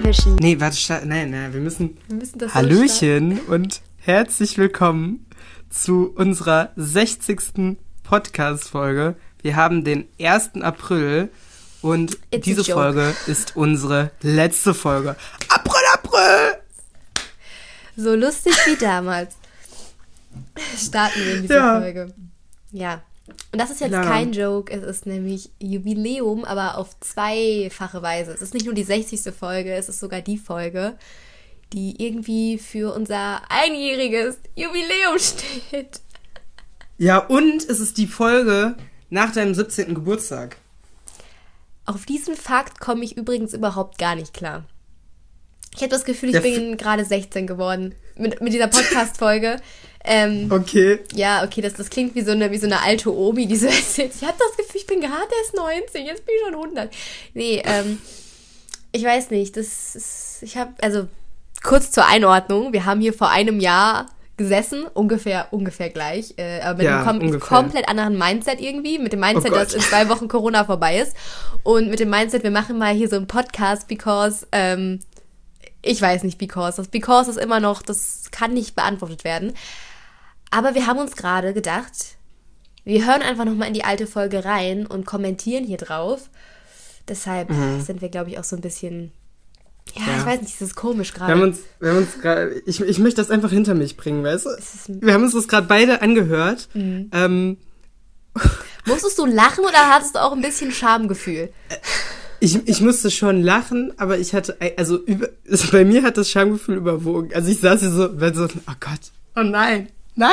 mischen. Nee, warte, nein, wir müssen das Hallöchen und herzlich willkommen zu unserer 60. Podcast-Folge. Wir haben den 1. April und diese Folge ist unsere letzte Folge. April! So lustig wie damals. Starten wir in diese Folge. Ja. Und das ist jetzt kein Joke, es ist nämlich Jubiläum, aber auf zweifache Weise. Es ist nicht nur die 60. Folge, es ist sogar die Folge, die irgendwie für unser einjähriges Jubiläum steht. Ja, und es ist die Folge nach deinem 17. Geburtstag. Auf diesen Fakt komme ich übrigens überhaupt gar nicht klar. Ich habe das Gefühl, ich bin gerade 16 geworden mit dieser Podcast-Folge. Okay. Ja, okay, das klingt wie so eine alte Omi, die so erzählt. Ich habe das Gefühl, ich bin gerade erst 19, jetzt bin ich schon 100. Nee, ich weiß nicht. Also kurz zur Einordnung. Wir haben hier vor einem Jahr gesessen, ungefähr gleich, aber mit einem komplett anderen Mindset irgendwie. Mit dem Mindset, dass in 2 Wochen Corona vorbei ist. Und mit dem Mindset, wir machen mal hier so einen Podcast, because, ich weiß nicht, because. Das because ist immer noch, das kann nicht beantwortet werden. Aber wir haben uns gerade gedacht, wir hören einfach nochmal in die alte Folge rein und kommentieren hier drauf. Deshalb sind wir, glaube ich, auch so ein bisschen, ich weiß nicht, das ist komisch gerade. Wir haben uns gerade, ich möchte das einfach hinter mich bringen, weißt du? Wir haben uns das gerade beide angehört. Musstest du lachen oder hattest du auch ein bisschen Schamgefühl? Ich musste schon lachen, aber ich hatte, bei mir hat das Schamgefühl überwogen. Also ich saß hier so, oh Gott, oh nein.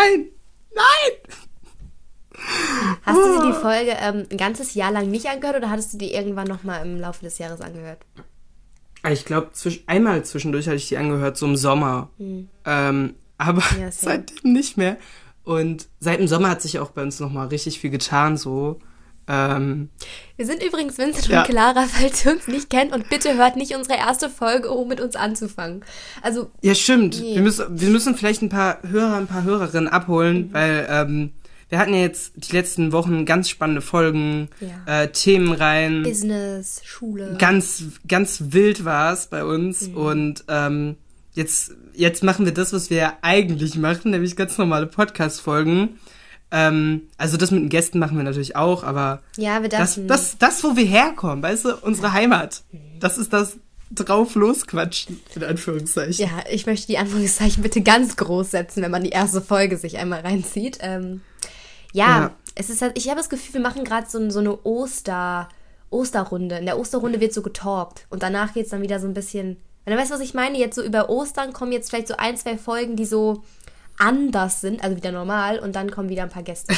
Hast du dir die Folge ein ganzes Jahr lang nicht angehört oder hattest du die irgendwann nochmal im Laufe des Jahres angehört? Ich glaube, einmal zwischendurch hatte ich die angehört, so im Sommer. Aber seitdem nicht mehr. Und seit dem Sommer hat sich auch bei uns nochmal richtig viel getan, so. Wir sind übrigens Vincent und Clara, falls ihr uns nicht kennt, und bitte hört nicht unsere erste Folge, um mit uns anzufangen. Also ja, stimmt. Nee. Wir müssen vielleicht ein paar Hörerinnen abholen, weil wir hatten ja jetzt die letzten Wochen ganz spannende Folgen, Themen rein. Business, Schule. Ganz wild war es bei uns und jetzt machen wir das, was wir ja eigentlich machen, nämlich ganz normale Podcast-Folgen. Also das mit den Gästen machen wir natürlich auch, aber das, wo wir herkommen, weißt du, unsere Heimat, das ist das drauf losquatschen, in Anführungszeichen. Ja, ich möchte die Anführungszeichen bitte ganz groß setzen, wenn man die erste Folge sich einmal reinzieht. Es ist halt, ich habe das Gefühl, wir machen gerade so eine Osterrunde. In der Osterrunde wird so getalkt und danach geht's dann wieder so ein bisschen, weißt du, was ich meine? Jetzt so über Ostern kommen jetzt vielleicht so 1, 2 Folgen, die so anders sind, also wieder normal, und dann kommen wieder ein paar Gäste.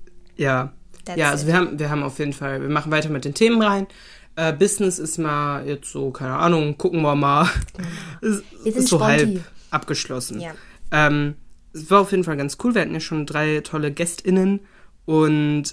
Also wir haben auf jeden Fall, wir machen weiter mit den Themen rein. Business ist mal jetzt so, keine Ahnung, gucken wir mal. Wir sind so Sponti. halb abgeschlossen. Ja. Es war auf jeden Fall ganz cool, wir hatten ja schon 3 tolle GästInnen und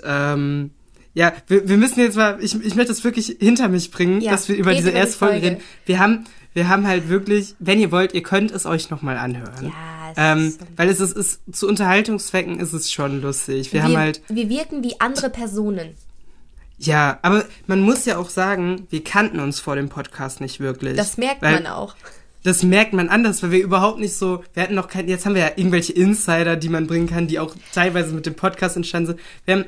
wir müssen jetzt mal, ich möchte das wirklich hinter mich bringen, dass wir über diese erste Folge reden. Wir haben halt wirklich, wenn ihr wollt, ihr könnt es euch nochmal anhören. Weil es ist zu Unterhaltungszwecken ist es schon lustig. Wir wirken wie andere Personen. Ja, aber man muss ja auch sagen, wir kannten uns vor dem Podcast nicht wirklich. Das merkt man auch. Das merkt man anders, weil wir überhaupt nicht so, wir hatten noch jetzt haben wir ja irgendwelche Insider, die man bringen kann, die auch teilweise mit dem Podcast entstanden sind.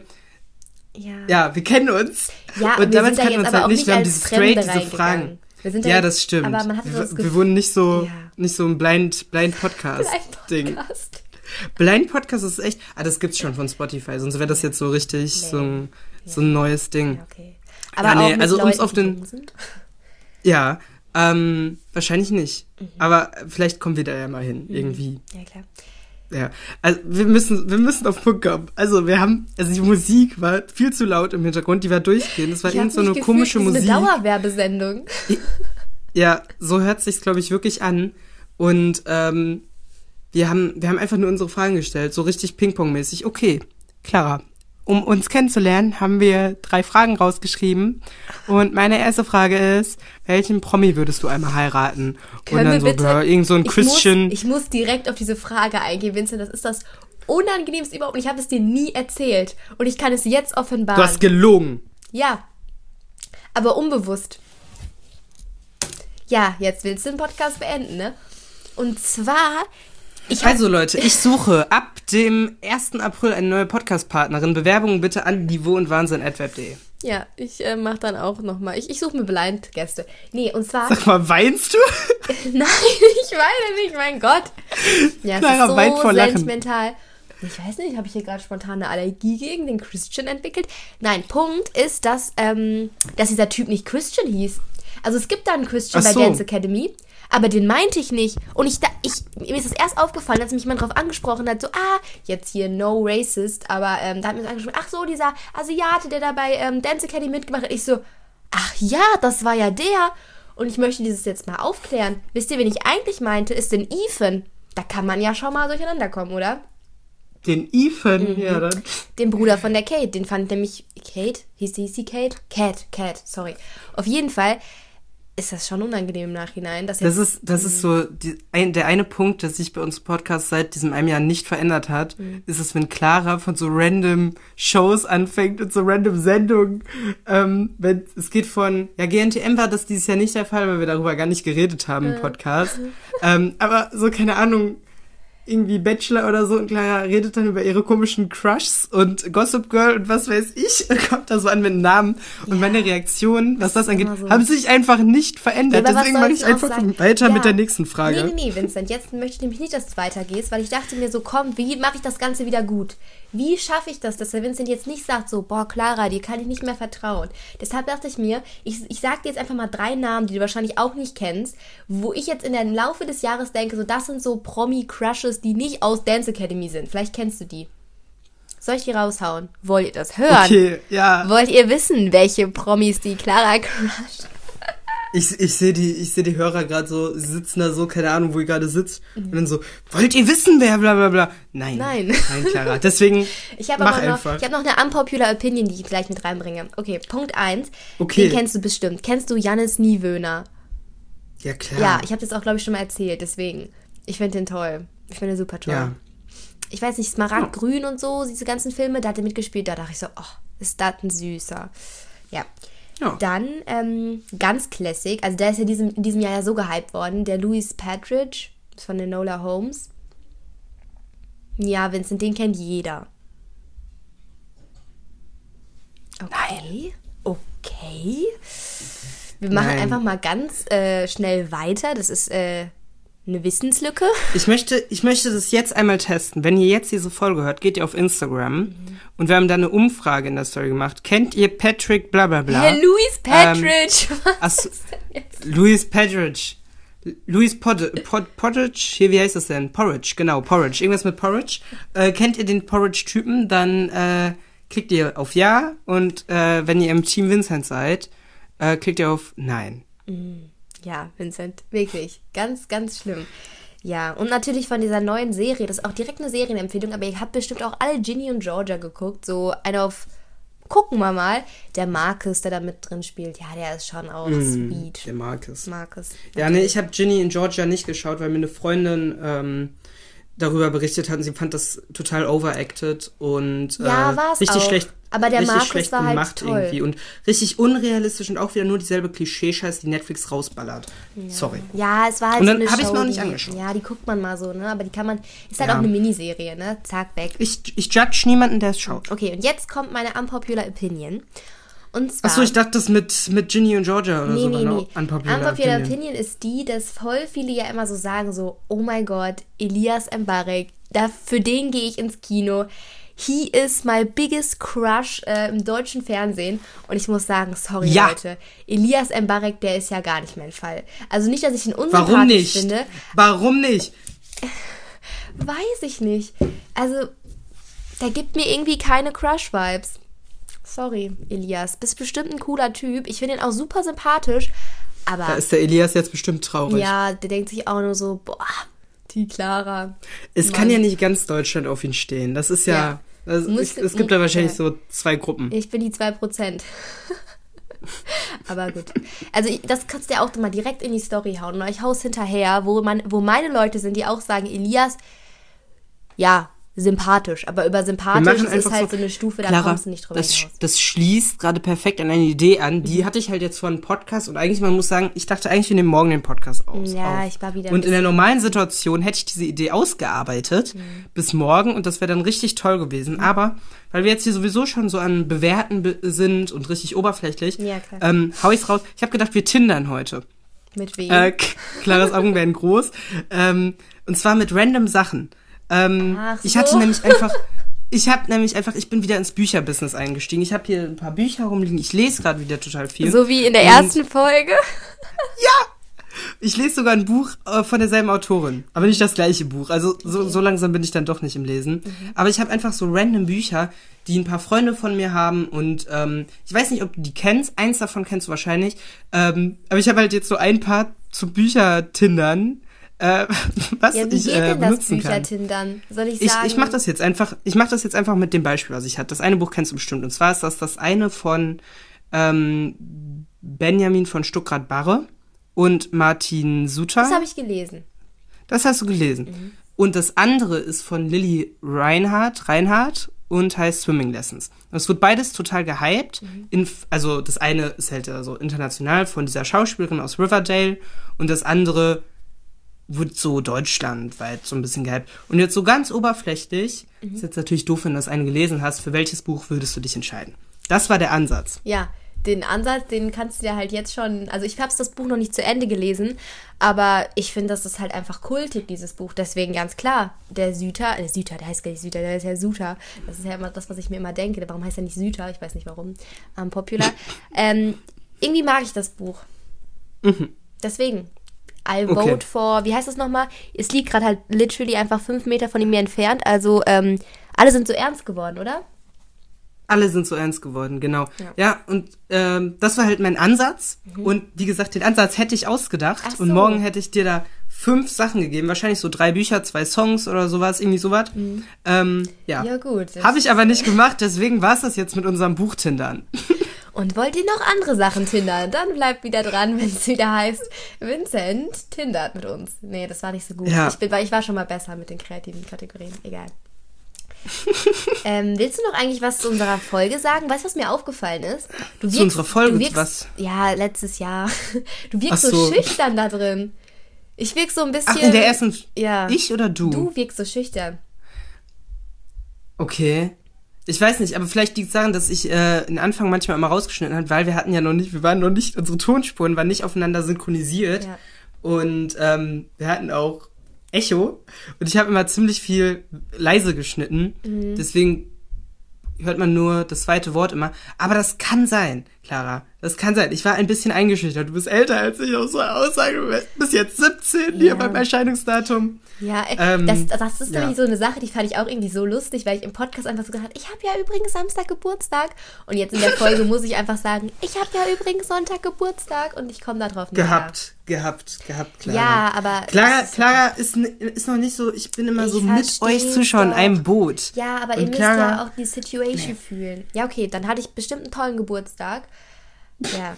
Wir kennen uns. Ja, und damals kannten wir uns halt nicht, wir haben diese Fragen. Das stimmt. Aber man hatte das Gefühl, wir wurden nicht so ein Blind Podcast-Ding. Blind Podcast ist echt, das gibt's schon von Spotify, sonst wäre das jetzt so richtig so ein neues Ding. Ja, okay. Aber auch mit also Leuten, uns auf den sind? Ja, wahrscheinlich nicht. Aber vielleicht kommen wir da ja mal hin, irgendwie. Ja, klar. Ja, also wir müssen auf Punkt kommen. Also die Musik war viel zu laut im Hintergrund, die war durchgehend. Das war irgend so eine komische Musik. Eine Dauerwerbesendung. Ja, so hört sich's, glaube ich, wirklich an. Und wir haben einfach nur unsere Fragen gestellt, so richtig Ping-Pong-mäßig. Okay, Clara, um uns kennenzulernen, haben wir 3 Fragen rausgeschrieben. Und meine erste Frage ist, welchen Promi würdest du einmal heiraten? Können und dann wir bitte, irgend so ein Küsschen. Ich muss direkt auf diese Frage eingehen, Vincent. Das ist das Unangenehmste überhaupt. Und ich habe es dir nie erzählt. Und ich kann es jetzt offenbaren. Du hast gelogen. Ja, aber unbewusst. Ja, jetzt willst du den Podcast beenden, ne? Und zwar... Also Leute, ich suche ab dem 1. April eine neue Podcast-Partnerin. Bewerbungen bitte an niveauundwahnsinn@web.de. Ja, ich mach dann auch nochmal. Ich suche mir Blind-Gäste. Nee, und zwar... Sag mal, weinst du? Nein, ich weine nicht, mein Gott. Ja, Clara, es weint ist so vor Lachen. sentimental. Ich weiß nicht, habe ich hier gerade spontan eine Allergie gegen den Christian entwickelt? Nein, Punkt ist, dass dieser Typ nicht Christian hieß. Also es gibt da einen Christian bei Dance Academy, aber den meinte ich nicht. Und mir ist das erst aufgefallen, als mich jemand drauf angesprochen hat, so, jetzt hier no racist, aber da hat mir so angesprochen, ach so, dieser Asiate, der da bei Dance Academy mitgemacht hat. Ich so, ach ja, das war ja der. Und ich möchte dieses jetzt mal aufklären. Wisst ihr, wen ich eigentlich meinte, ist den Ethan. Da kann man ja schon mal durcheinander kommen, oder? Den Ethan, ja dann. Den Bruder von der Kate, den fand nämlich Kate, hieß sie Kate? Cat, sorry. Auf jeden Fall ist das schon unangenehm im Nachhinein. Das ist so der eine Punkt, der sich bei uns im Podcast seit diesem einem Jahr nicht verändert hat, ist es, wenn Clara von so random Shows anfängt und so random Sendungen. Es geht von, ja, GNTM war das dieses Jahr nicht der Fall, weil wir darüber gar nicht geredet haben im Podcast. Aber so, keine Ahnung, irgendwie Bachelor oder so, und Clara redet dann über ihre komischen Crushs und Gossip Girl und was weiß ich, und kommt da so an mit Namen. Und meine Reaktionen, was das angeht, haben sich einfach nicht verändert. Ja, deswegen mache ich einfach weiter mit der nächsten Frage. Nee, Vincent, jetzt möchte ich nämlich nicht, dass du weitergehst, weil ich dachte mir so, komm, wie mache ich das Ganze wieder gut? Wie schaffe ich das, dass der Vincent jetzt nicht sagt so, boah, Clara, dir kann ich nicht mehr vertrauen. Deshalb dachte ich mir, ich sag dir jetzt einfach mal 3 Namen, die du wahrscheinlich auch nicht kennst, wo ich jetzt in der Laufe des Jahres denke, so, das sind so Promi-Crushes, die nicht aus Dance Academy sind. Vielleicht kennst du die. Soll ich die raushauen? Wollt ihr das hören? Okay, ja. Wollt ihr wissen, welche Promis die Clara crusht? Ich sehe die Hörer gerade so, sie sitzen da so, keine Ahnung, wo ihr gerade sitzt, und dann so, wollt ihr wissen, wer, bla bla bla. Nein, Clara. Deswegen, mach einfach. Ich habe noch eine unpopular Opinion, die ich gleich mit reinbringe. Okay, Punkt 1. Okay. Den kennst du bestimmt. Kennst du Jannis Niewöhner? Ja, klar. Ja, ich habe das auch, glaube ich, schon mal erzählt, deswegen. Ich finde den toll. Ich finde den super toll. Ja. Ich weiß nicht, Smaragdgrün und so, diese ganzen Filme, da hat er mitgespielt, da dachte ich so, ist das ein Süßer. Ja. Dann, ganz classic, also der ist ja in diesem Jahr ja so gehypt worden, der Louis Partridge von Enola Holmes. Ja, Vincent, den kennt jeder. Okay. Nein. Okay. Wir machen einfach mal ganz schnell weiter. Das ist eine Wissenslücke. Ich möchte das jetzt einmal testen. Wenn ihr jetzt diese Folge hört, geht ihr auf Instagram und wir haben da eine Umfrage in der Story gemacht. Kennt ihr Patrick blablabla? Herr Louis Partridge. Was ist denn jetzt? Louis Partridge. Louis Porridge. Hier, wie heißt das denn? Porridge, genau, Porridge. Irgendwas mit Porridge. Kennt ihr den Porridge-Typen, dann klickt ihr auf Ja, und wenn ihr im Team Vincent seid, klickt ihr auf Nein. Ja, Vincent, wirklich. Ganz, ganz schlimm. Ja, und natürlich von dieser neuen Serie, das ist auch direkt eine Serienempfehlung, aber ihr habt bestimmt auch alle Ginny und Georgia geguckt, so eine auf, gucken wir mal, der Marcus, der da mit drin spielt, ja, der ist schon auch sweet. Der Marcus. Ja, nee, ich habe Ginny und Georgia nicht geschaut, weil mir eine Freundin darüber berichtet hat, und sie fand das total overacted und richtig auch. Schlecht. Aber der richtig Marcus schlecht war halt gemacht toll. irgendwie und richtig unrealistisch und auch wieder nur dieselbe Klischee-Scheiß, die Netflix rausballert. Ja. Sorry. Ja, es war halt und dann so eine habe ich Show, mir auch nicht angeschaut. Ja, die guckt man mal so, ne? Aber die kann man, ist halt auch eine Miniserie, ne? Zack, weg. Ich judge niemanden, der es schaut. Okay, und jetzt kommt meine unpopular Opinion. Und zwar... Achso, ich dachte, das mit Ginny und Georgia oder so. Nee. Unpopular Opinion ist die, dass voll viele ja immer so sagen, so, oh mein Gott, Elias Mbarek, für den gehe ich ins Kino. He is my biggest crush im deutschen Fernsehen. Und ich muss sagen, sorry, Leute, Elias Mbarek, der ist ja gar nicht mein Fall. Also nicht, dass ich ihn unsympathisch finde. Warum nicht? Weiß ich nicht. Also, der gibt mir irgendwie keine Crush-Vibes. Sorry, Elias. Bist bestimmt ein cooler Typ. Ich finde ihn auch super sympathisch. Aber da ist der Elias jetzt bestimmt traurig. Ja, der denkt sich auch nur so, boah, die Clara. Es kann ja nicht ganz Deutschland auf ihn stehen. Das ist ja es gibt da wahrscheinlich so 2 Gruppen. Ich bin die 2%. Aber gut. Also das kannst du ja auch mal direkt in die Story hauen. Und ich hau's hinterher, wo meine Leute sind, die auch sagen, Elias, ja, sympathisch. Aber über sympathisch ist halt so eine Stufe, da Clara, kommst du nicht drüber hinaus. Das schließt gerade perfekt an eine Idee an. Die hatte ich halt jetzt vor einem Podcast und eigentlich, man muss sagen, ich dachte eigentlich, wir nehmen morgen den Podcast auf. Ja, ich war wieder. Und in der normalen Situation hätte ich diese Idee ausgearbeitet bis morgen und das wäre dann richtig toll gewesen. Aber, weil wir jetzt hier sowieso schon so an Bewerten sind und richtig oberflächlich, hau ich's raus. Ich habe gedacht, wir tindern heute. Mit wem? Claras Augen werden groß. Und zwar mit random Sachen. Ich bin wieder ins Bücherbusiness eingestiegen. Ich habe hier ein paar Bücher rumliegen. Ich lese gerade wieder total viel. So wie in der ersten Folge? Ja! Ich lese sogar ein Buch von derselben Autorin. Aber nicht das gleiche Buch. Also so langsam bin ich dann doch nicht im Lesen. Aber ich habe einfach so random Bücher, die ein paar Freunde von mir haben. Und ich weiß nicht, ob du die kennst. Eins davon kennst du wahrscheinlich. Aber ich habe halt jetzt so ein paar zu Büchertindern. Was ja, wie ich geht denn benutzen das Büchertindern? Soll ich sagen? Ich mache das jetzt einfach mit dem Beispiel, was ich hatte. Das eine Buch kennst du bestimmt. Und zwar ist das eine von Benjamin von Stuckrad-Barre und Martin Suter. Das habe ich gelesen. Das hast du gelesen. Und das andere ist von Lilly Reinhardt und heißt Swimming Lessons. Und es wird beides total gehypt. Also das eine ist halt so international von dieser Schauspielerin aus Riverdale und das andere wird so deutschlandweit so ein bisschen gehypt. Und jetzt so ganz oberflächlich, ist jetzt natürlich doof, wenn du das eine gelesen hast, für welches Buch würdest du dich entscheiden? Das war der Ansatz. Ja, den Ansatz, den kannst du dir halt jetzt schon, also ich habe das Buch noch nicht zu Ende gelesen, aber ich finde, das ist halt einfach kultig, dieses Buch. Deswegen ganz klar, der heißt gar nicht Süter, der ist ja Suter. Das ist ja immer das, was ich mir immer denke. Warum heißt er nicht Süter? Ich weiß nicht warum. Popular. Irgendwie mag ich das Buch. Deswegen. I'll vote for, wie heißt das nochmal? Es liegt gerade halt literally einfach 5 Meter von mir entfernt. Also alle sind so ernst geworden, oder? Alle sind so ernst geworden, genau. Ja, und das war halt mein Ansatz. Und wie gesagt, den Ansatz hätte ich ausgedacht. Ach so. Und morgen hätte ich dir da 5 Sachen gegeben. Wahrscheinlich so 3 Bücher, 2 Songs oder sowas, irgendwie sowas. Ja, gut. Habe ich aber nicht gemacht, deswegen war es das jetzt mit unserem Buchtindern. Und wollt ihr noch andere Sachen tindern? Dann bleibt wieder dran, wenn es wieder heißt, Vincent tindert mit uns. Nee, das war nicht so gut. Ja. Ich war schon mal besser mit den kreativen Kategorien. Egal. Willst du noch eigentlich was zu unserer Folge sagen? Weißt du, was mir aufgefallen ist? Zu unserer Folge? Was? Ja, letztes Jahr. Du wirkst so schüchtern da drin. Ich wirke so ein bisschen... Ach, in der ersten... Ja. Ich oder du? Du wirkst so schüchtern. Okay. Ich weiß nicht, aber vielleicht liegt es daran, dass ich den Anfang manchmal immer rausgeschnitten habe, weil wir waren noch nicht, unsere Tonspuren waren nicht aufeinander synchronisiert. Ja. Und wir hatten auch Echo. Und ich habe immer ziemlich viel leise geschnitten. Deswegen hört man nur das zweite Wort immer. Aber das kann sein, Clara. Das kann sein. Ich war ein bisschen eingeschüchtert. Du bist älter als ich, auch so eine Aussage. Du bist jetzt 17 hier beim Erscheinungsdatum. Ja, das ist nämlich so eine Sache, die fand ich auch irgendwie so lustig, weil ich im Podcast einfach so gesagt habe, ich habe ja übrigens Samstag Geburtstag. Und jetzt in der Folge muss ich einfach sagen, ich habe ja übrigens Sonntag Geburtstag und ich komme da drauf nicht Gehabt, Clara. Ja, aber... Clara ist noch nicht so, ich bin immer so mit euch Zuschauern in einem Boot. Ja, aber ihr müsst ja auch die Situation fühlen. Ja, okay, dann hatte ich bestimmt einen tollen Geburtstag. Ja.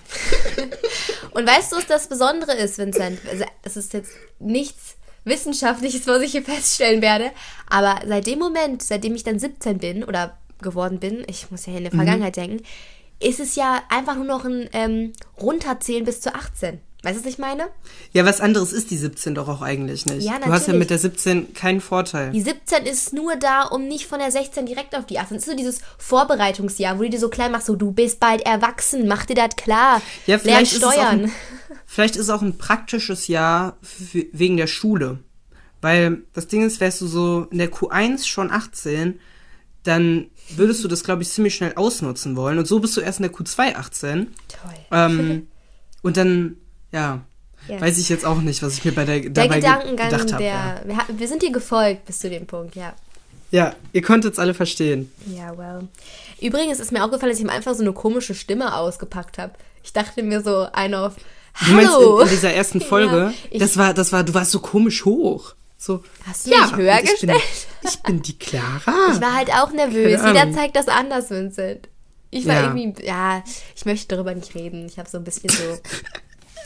Und weißt du, was das Besondere ist, Vincent? Also, es ist jetzt nichts Wissenschaftliches, was ich hier feststellen werde, aber seitdem ich dann 17 bin oder geworden bin, ich muss ja in der Vergangenheit denken, ist es ja einfach nur noch ein Runterzählen bis zu 18. Weißt du, was ich meine? Ja, was anderes ist die 17 doch auch eigentlich nicht. Ja, natürlich. Du hast ja mit der 17 keinen Vorteil. Die 17 ist nur da, um nicht von der 16 direkt auf die 18. Das ist so dieses Vorbereitungsjahr, wo du dir so klein machst, so du bist bald erwachsen, mach dir das klar. Ja, lern steuern. Vielleicht ist es auch ein praktisches Jahr wegen der Schule. Weil das Ding ist, wärst du so in der Q1 schon 18, dann würdest du das, glaube ich, ziemlich schnell ausnutzen wollen. Und so bist du erst in der Q2 18. Toll. Und dann... Ja, weiß ich jetzt auch nicht, was ich mir dabei Gedankengang gedacht habe. Wir sind dir gefolgt bis zu dem Punkt, ja. Ja, ihr konntet es alle verstehen. Ja, well. Übrigens ist mir aufgefallen, dass ich am Anfang so eine komische Stimme ausgepackt habe. Ich dachte mir so, Hallo. Du meinst in dieser ersten Folge, ja, du warst so komisch hoch. So, hast du mich höher gestellt? Ich bin die Clara. Ich war halt auch nervös. Jeder zeigt das anders, Vincent. Ich war irgendwie, ich möchte darüber nicht reden. Ich habe so ein bisschen so...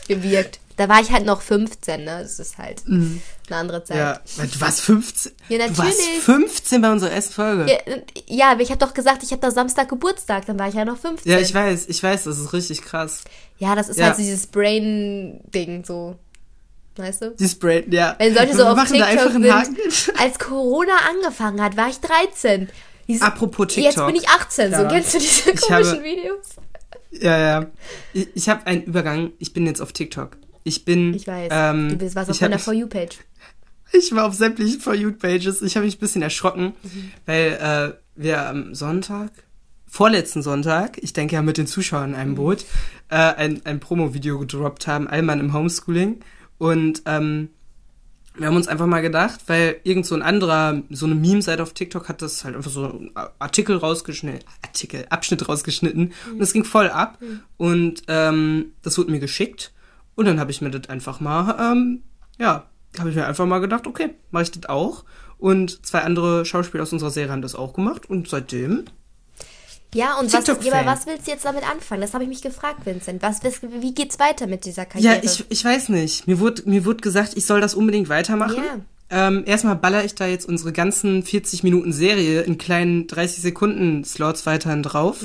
gewirkt. Da war ich halt noch 15, ne? Das ist halt eine andere Zeit. Ja, du warst 15? Ja, natürlich. Du warst 15 bei unserer ersten Folge. Ja, aber ich habe doch gesagt, ich habe da Samstag Geburtstag, dann war ich ja noch 15. Ja, ich weiß, das ist richtig krass. Ja, das ist halt so dieses Brain-Ding, so. Weißt du? Dieses Brain, ja. Wenn Leute so auf TikTok einfach einen Haken. Als Corona angefangen hat, war ich 13. Apropos TikTok. Jetzt bin ich 18, so kennst du diese komischen Videos? Ja. Ich habe einen Übergang, ich bin jetzt auf TikTok. Ich weiß, du bist was auf meiner For You-Page. Ich war auf sämtlichen For You-Pages. Ich habe mich ein bisschen erschrocken, weil wir am vorletzten Sonntag, ich denke ja mit den Zuschauern in einem Boot, ein Promo-Video gedroppt haben, Allmann im Homeschooling. Und wir haben uns einfach mal gedacht, weil irgend so ein anderer, so eine Meme-Seite auf TikTok hat das halt einfach so einen Abschnitt rausgeschnitten. Und das ging voll ab. Und das wurde mir geschickt. Und dann habe ich mir das einfach mal, gedacht, okay, mache ich das auch. Und 2 andere Schauspieler aus unserer Serie haben das auch gemacht. Und seitdem... Ja, und was willst du jetzt damit anfangen? Das habe ich mich gefragt, Vincent. Wie geht's weiter mit dieser Karriere? Ja, ich weiß nicht. Mir wurde gesagt, ich soll das unbedingt weitermachen. Ja. Erstmal baller ich da jetzt unsere ganzen 40 Minuten Serie in kleinen 30-Sekunden-Slots weiterhin drauf.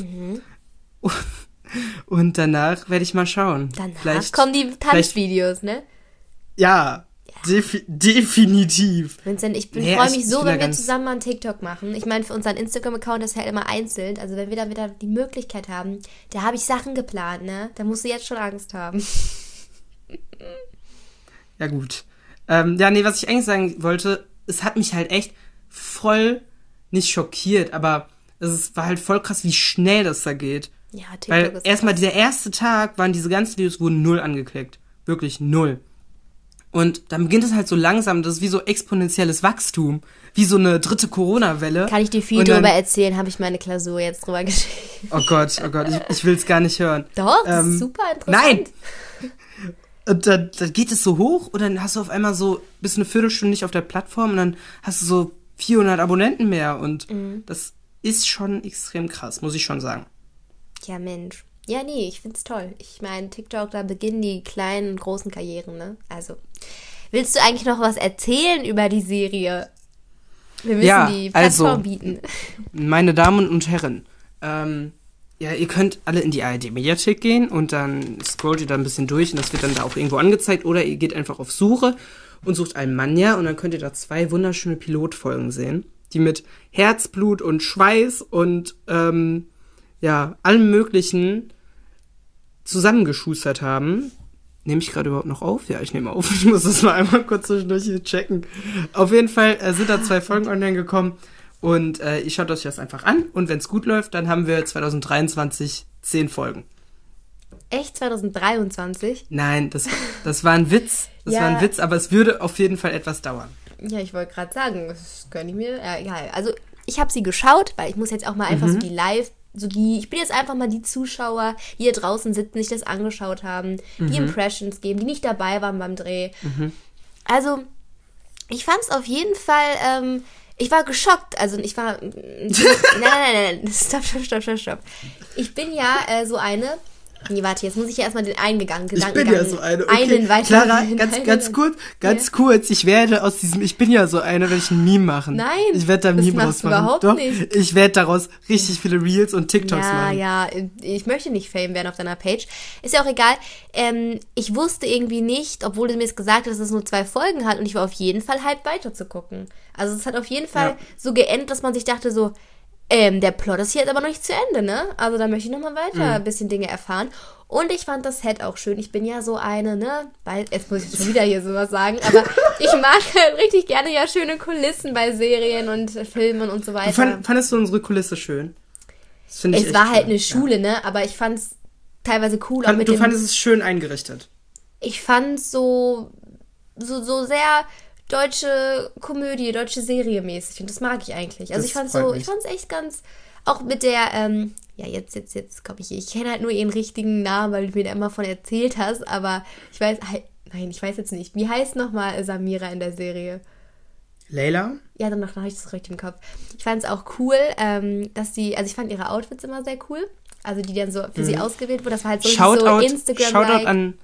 Und danach werde ich mal schauen. Danach kommen die Tanzvideos, ne? Ja. Definitiv. Vincent, ich freue mich so, wenn wir zusammen mal einen TikTok machen. Ich meine, für unseren Instagram-Account ist halt immer einzeln. Also wenn wir da wieder die Möglichkeit haben, da habe ich Sachen geplant, ne? Da musst du jetzt schon Angst haben. Ja, gut. Was ich eigentlich sagen wollte, es hat mich halt echt voll nicht schockiert, aber es war halt voll krass, wie schnell das da geht. Ja, TikTok Weil erstmal dieser erste Tag waren diese ganzen Videos wurden 0 angeklickt. Wirklich 0. Und dann beginnt es halt so langsam, das ist wie so exponentielles Wachstum, wie so eine dritte Corona-Welle. Kann ich dir viel drüber erzählen, habe ich meine Klausur jetzt drüber geschrieben. Oh Gott, ich will es gar nicht hören. Doch, das ist super interessant. Nein! Und dann geht es so hoch und dann hast du auf einmal bist eine Viertelstunde nicht auf der Plattform und dann hast du so 400 Abonnenten mehr und das ist schon extrem krass, muss ich schon sagen. Ja, Mensch. Ja, nee, ich find's toll. Ich meine, TikTok, da beginnen die kleinen und großen Karrieren, ne? Also, willst du eigentlich noch was erzählen über die Serie? Wir müssen die Plattform bieten. Meine Damen und Herren, ihr könnt alle in die ARD-Mediathek gehen und dann scrollt ihr da ein bisschen durch und das wird dann da auch irgendwo angezeigt oder ihr geht einfach auf Suche und sucht Allmanja und dann könnt ihr da 2 wunderschöne Pilotfolgen sehen, die mit Herzblut und Schweiß und allem möglichen zusammengeschustert haben. Nehme ich gerade überhaupt noch auf? Ja, ich nehme auf. Ich muss das mal einmal kurz zwischendurch hier checken. Auf jeden Fall sind da 2 Folgen online gekommen und ihr schaut euch das einfach an und wenn es gut läuft, dann haben wir 2023 10 Folgen. Echt? 2023? Nein, das war ein Witz. Das war ein Witz, aber es würde auf jeden Fall etwas dauern. Ja, ich wollte gerade sagen, das gönne ich mir. Ja, egal. Also, ich habe sie geschaut, weil ich muss jetzt auch mal einfach ich bin jetzt einfach mal die Zuschauer, die hier draußen sitzen, sich das angeschaut haben, die Impressions geben, die nicht dabei waren beim Dreh. Also, ich fand es auf jeden Fall, ich war geschockt, also ich war, nein, stopp. Ich bin ja so eine, nee, warte, jetzt muss ich ja erstmal den Gedankengang. Ich bin ja so eine. Okay. Clara, ganz kurz, ich werde aus diesem Ich bin ja so eine, werde ich ein Meme machen. Nein, ich werde da ein Meme draus machen. Überhaupt Doch, nicht. Ich werde daraus richtig viele Reels und TikToks machen. Ja, ich möchte nicht Fame werden auf deiner Page. Ist ja auch egal. Ich wusste irgendwie nicht, obwohl du mir es gesagt hast, dass es nur 2 Folgen hat und ich war auf jeden Fall hyped weiter zu gucken. Also es hat auf jeden Fall so geendet, dass man sich dachte so, der Plot ist hier jetzt aber noch nicht zu Ende, ne? Also da möchte ich nochmal weiter ein bisschen Dinge erfahren. Und ich fand das Set auch schön. Ich bin ja so eine, ne? Weil, jetzt muss ich schon wieder hier sowas sagen, aber ich mag halt richtig gerne ja schöne Kulissen bei Serien und Filmen und so weiter. Fandest du unsere Kulisse schön? Das finde ich. Es war halt eine Schule, ne? Aber ich fand es teilweise cool. Du fandest es schön eingerichtet? Ich fand es so sehr deutsche Komödie, deutsche Serie mäßig. Und das mag ich eigentlich. Also ich fand es echt ganz, auch mit der, jetzt glaube ich kenne halt nur ihren richtigen Namen, weil du mir da immer von erzählt hast, aber ich weiß jetzt nicht. Wie heißt nochmal Samira in der Serie? Leila? Ja, dann habe ich das richtig im Kopf. Ich fand es auch cool, ich fand ihre Outfits immer sehr cool. Also die dann so für sie ausgewählt wurden. Das war halt so Instagram-like.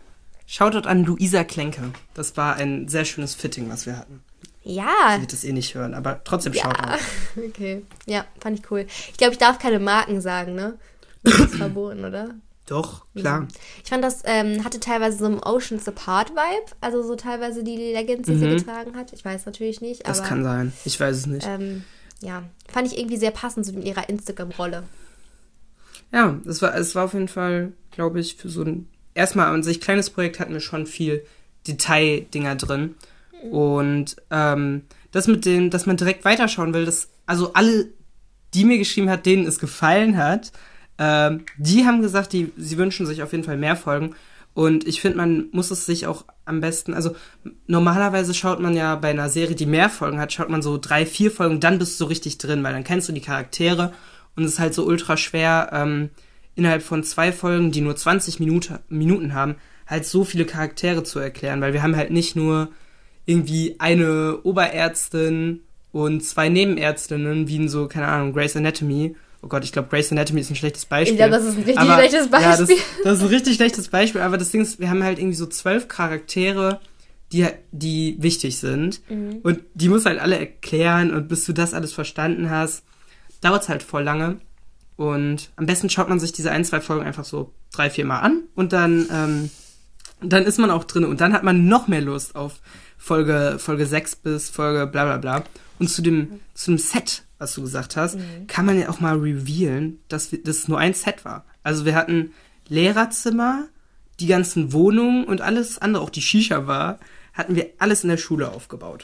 Shoutout an Luisa Klenke. Das war ein sehr schönes Fitting, was wir hatten. Ja. Sie wird das eh nicht hören, aber trotzdem Shoutout. Okay. Ja, fand ich cool. Ich glaube, ich darf keine Marken sagen, ne? Das ist verboten, oder? Doch, klar. Ich fand, das hatte teilweise so einen Oceans Apart-Vibe. Also so teilweise die Leggings, die sie getragen hat. Ich weiß natürlich nicht, aber... Das kann sein. Ich weiß es nicht. Ja, fand ich irgendwie sehr passend zu ihrer Instagram-Rolle. Ja, es war auf jeden Fall, glaube ich, für so ein erstmal an sich kleines Projekt hatten wir schon viel Detaildinger drin. Und das mit dem, dass man direkt weiterschauen will, also alle, die mir geschrieben hat, denen es gefallen hat, die haben gesagt, sie wünschen sich auf jeden Fall mehr Folgen. Und ich finde, man muss es sich auch am besten, also normalerweise schaut man ja bei einer Serie, die mehr Folgen hat, schaut man so 3, 4 Folgen, dann bist du so richtig drin, weil dann kennst du die Charaktere und es ist halt so ultra schwer, innerhalb von 2 Folgen, die nur 20 Minuten haben, halt so viele Charaktere zu erklären, weil wir haben halt nicht nur irgendwie eine Oberärztin und 2 Nebenärztinnen, wie in so, keine Ahnung, Grey's Anatomy. Oh Gott, ich glaube, Grey's Anatomy ist ein schlechtes Beispiel. Ja, das ist ein richtig schlechtes Beispiel. Ja, das ist ein richtig schlechtes Beispiel, aber das Ding ist, wir haben halt irgendwie so 12 Charaktere, die wichtig sind. Und die musst halt alle erklären und bis du das alles verstanden hast, dauert es halt voll lange. Und am besten schaut man sich diese 1, 2 Folgen einfach so 3, 4 Mal an und dann ist man auch drin und dann hat man noch mehr Lust auf Folge 6 bis Folge bla bla bla. Und zu dem Set, was du gesagt hast, kann man ja auch mal revealen, dass das nur ein Set war. Also wir hatten Lehrerzimmer, die ganzen Wohnungen und alles andere, auch die Shisha-Bar, hatten wir alles in der Schule aufgebaut.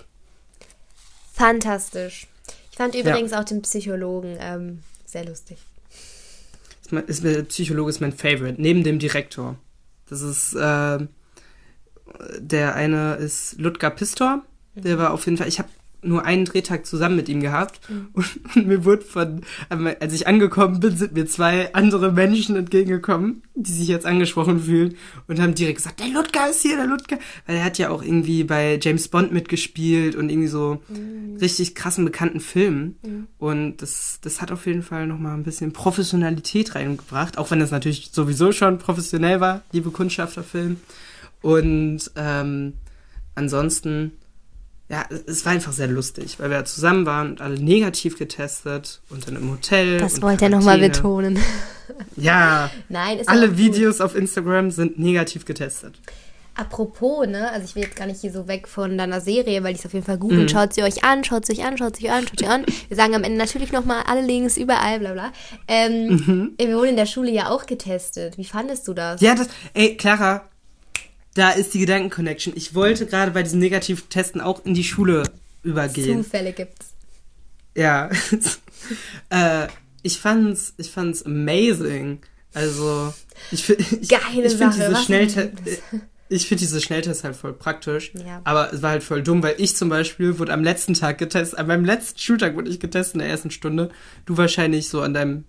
Fantastisch. Ich fand übrigens auch den Psychologen sehr lustig. Der Psychologe ist mein Favorite, neben dem Direktor. Das ist, der eine ist Ludger Pistor, der war auf jeden Fall, ich habe nur einen Drehtag zusammen mit ihm gehabt und mir wurde als ich angekommen bin, sind mir 2 andere Menschen entgegengekommen, die sich jetzt angesprochen fühlen und haben direkt gesagt, der Ludger ist hier, der Ludger, weil er hat ja auch irgendwie bei James Bond mitgespielt und irgendwie so richtig krassen, bekannten Filmen und das hat auf jeden Fall nochmal ein bisschen Professionalität reingebracht, auch wenn das natürlich sowieso schon professionell war, liebe Kundschafterfilm und ansonsten ja, es war einfach sehr lustig, weil wir zusammen waren und alle negativ getestet und dann im Hotel. Das wollte er nochmal betonen. Ja, nein, ist alle Videos auf Instagram sind negativ getestet. Apropos, ne, also ich will jetzt gar nicht hier so weg von deiner Serie, weil die ist auf jeden Fall gut und schaut sie euch an. Wir sagen am Ende natürlich nochmal alle Links überall, bla bla. Wir wurden in der Schule ja auch getestet. Wie fandest du das? Ja, Clara, da ist die Gedankenconnection. Ich wollte gerade bei diesen Negativtesten auch in die Schule übergehen. Zufälle gibt's. Ja. Ich fand's amazing. Also, ich finde diese Schnelltests halt voll praktisch. Ja. Aber es war halt voll dumm, weil ich zum Beispiel wurde am letzten Tag getestet. An meinem letzten Schultag wurde ich getestet in der ersten Stunde. Du wahrscheinlich so an deinem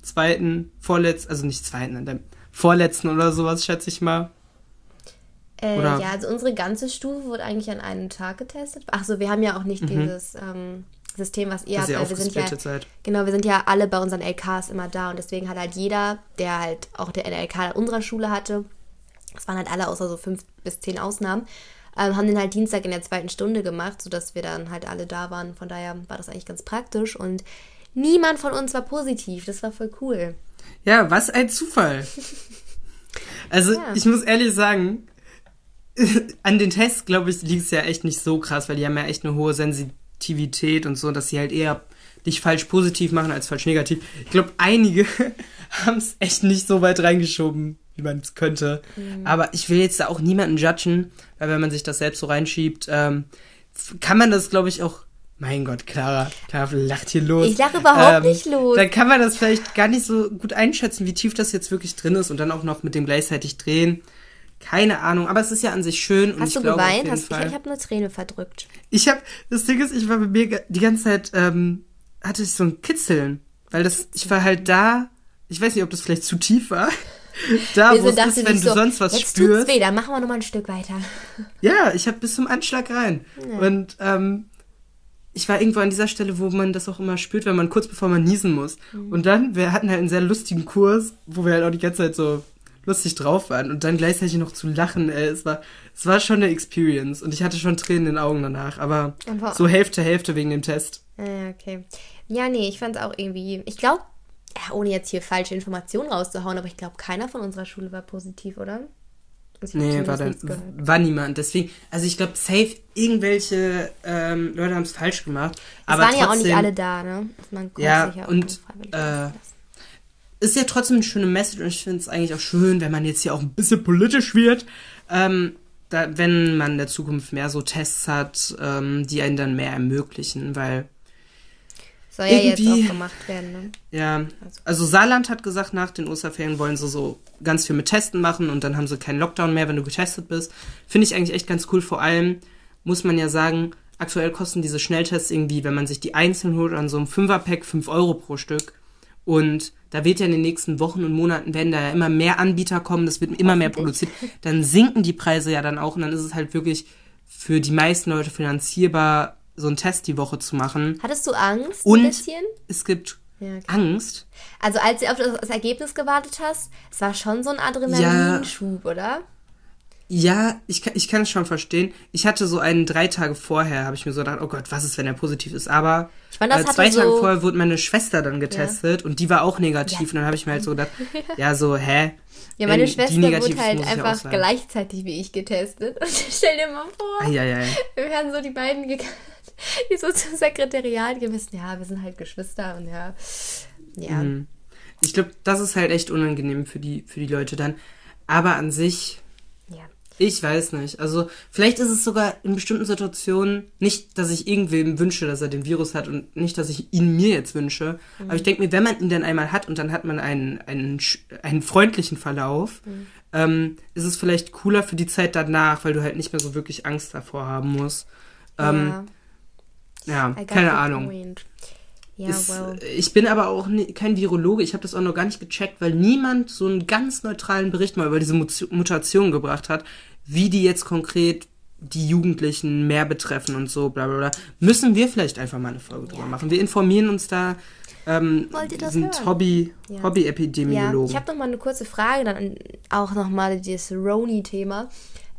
an deinem vorletzten oder sowas, schätze ich mal. Ja, also unsere ganze Stufe wurde eigentlich an einem Tag getestet. Achso, wir haben ja auch nicht dieses System, was ihr habt. Weil wir sind ja alle bei unseren LKs immer da und deswegen hat halt jeder, der halt auch der LK unserer Schule hatte, das waren halt alle außer so 5 bis 10 Ausnahmen, haben den halt Dienstag in der 2. Stunde gemacht, sodass wir dann halt alle da waren. Von daher war das eigentlich ganz praktisch und niemand von uns war positiv. Das war voll cool. Ja, was ein Zufall. Also Ich muss ehrlich sagen, an den Tests, glaube ich, liegt es ja echt nicht so krass, weil die haben ja echt eine hohe Sensitivität und so, dass sie halt eher dich falsch positiv machen als falsch negativ. Ich glaube, einige haben es echt nicht so weit reingeschoben, wie man es könnte. Aber ich will jetzt da auch niemanden judgen, weil wenn man sich das selbst so reinschiebt, kann man das, glaube ich, auch... Mein Gott, Clara lacht hier los. Ich lache überhaupt nicht los. Dann kann man das vielleicht gar nicht so gut einschätzen, wie tief das jetzt wirklich drin ist und dann auch noch mit dem gleichzeitig drehen. Keine Ahnung, aber es ist ja an sich schön. Hast du geweint? Ich habe eine Träne verdrückt. Das Ding ist, ich war bei mir die ganze Zeit, hatte ich so ein Kitzeln. Weil ich war halt da, ich weiß nicht, ob das vielleicht zu tief war. Da, wo es ist, wenn du sonst was spürst. Jetzt tut's weh, dann machen wir nochmal ein Stück weiter. Ja, ich habe bis zum Anschlag rein. Ja. Und ich war irgendwo an dieser Stelle, wo man das auch immer spürt, wenn man kurz bevor man niesen muss. Und dann, wir hatten halt einen sehr lustigen Kurs, wo wir halt auch die ganze Zeit so lustig drauf waren und dann gleichzeitig noch zu lachen, es war schon eine Experience und ich hatte schon Tränen in den Augen danach, aber so Hälfte wegen dem Test. Okay. Ja, nee, ich fand es auch irgendwie, ich glaube, ohne jetzt hier falsche Informationen rauszuhauen, aber ich glaube, keiner von unserer Schule war positiv, oder? Nee, war niemand. Deswegen, also ich glaube, safe, irgendwelche Leute haben es falsch gemacht. Aber waren trotzdem, ja auch nicht alle da, ne? Man ja, sich und ist ja trotzdem eine schöne Message und ich finde es eigentlich auch schön, wenn man jetzt hier auch ein bisschen politisch wird, wenn man in der Zukunft mehr so Tests hat, die einen dann mehr ermöglichen, weil soll ja jetzt auch gemacht werden, ne? Ja, also Saarland hat gesagt, nach den Osterferien wollen sie so ganz viel mit Testen machen und dann haben sie keinen Lockdown mehr, wenn du getestet bist. Finde ich eigentlich echt ganz cool. Vor allem muss man ja sagen, aktuell kosten diese Schnelltests irgendwie, wenn man sich die einzeln holt, an so einem 5er-Pack 5 Euro pro Stück. Und da wird ja in den nächsten Wochen und Monaten, werden da ja immer mehr Anbieter kommen, das wird immer mehr produziert. Dann sinken die Preise ja dann auch und dann ist es halt wirklich für die meisten Leute finanzierbar, so einen Test die Woche zu machen. Hattest du Angst ein bisschen? Es gibt Angst. Also als du auf das Ergebnis gewartet hast, es war schon so ein Adrenalinschub, oder? Ja, ich kann es schon verstehen. Ich hatte so 3 Tage vorher, habe ich mir so gedacht, oh Gott, was ist, wenn er positiv ist? Aber ich meine, 2 Tage vorher wurde meine Schwester dann getestet und die war auch negativ. Und dann habe ich mir halt so gedacht, Ja, meine Schwester wurde halt einfach gleichzeitig wie ich getestet. Und stell dir mal vor, wir werden so die beiden die so zum Sekretariat gewissen. Ja, wir sind halt Geschwister und ja. Mhm. Ich glaube, das ist halt echt unangenehm für die Leute dann. Aber an sich, ich weiß nicht. Also vielleicht ist es sogar in bestimmten Situationen nicht, dass ich irgendwem wünsche, dass er den Virus hat und nicht, dass ich ihn mir jetzt wünsche. Aber ich denke mir, wenn man ihn dann einmal hat und dann hat man einen freundlichen Verlauf, ist es vielleicht cooler für die Zeit danach, weil du halt nicht mehr so wirklich Angst davor haben musst. Keine Ahnung. Ich bin aber auch kein Virologe, ich habe das auch noch gar nicht gecheckt, weil niemand so einen ganz neutralen Bericht mal über diese Mutation gebracht hat, wie die jetzt konkret die Jugendlichen mehr betreffen und so, bla bla bla. Müssen wir vielleicht einfach mal eine Folge drüber machen. Wir informieren uns da, Wollt ihr das sind Hobby-Epidemiologen. Ich habe noch mal eine kurze Frage, dann auch noch mal dieses Roni-Thema.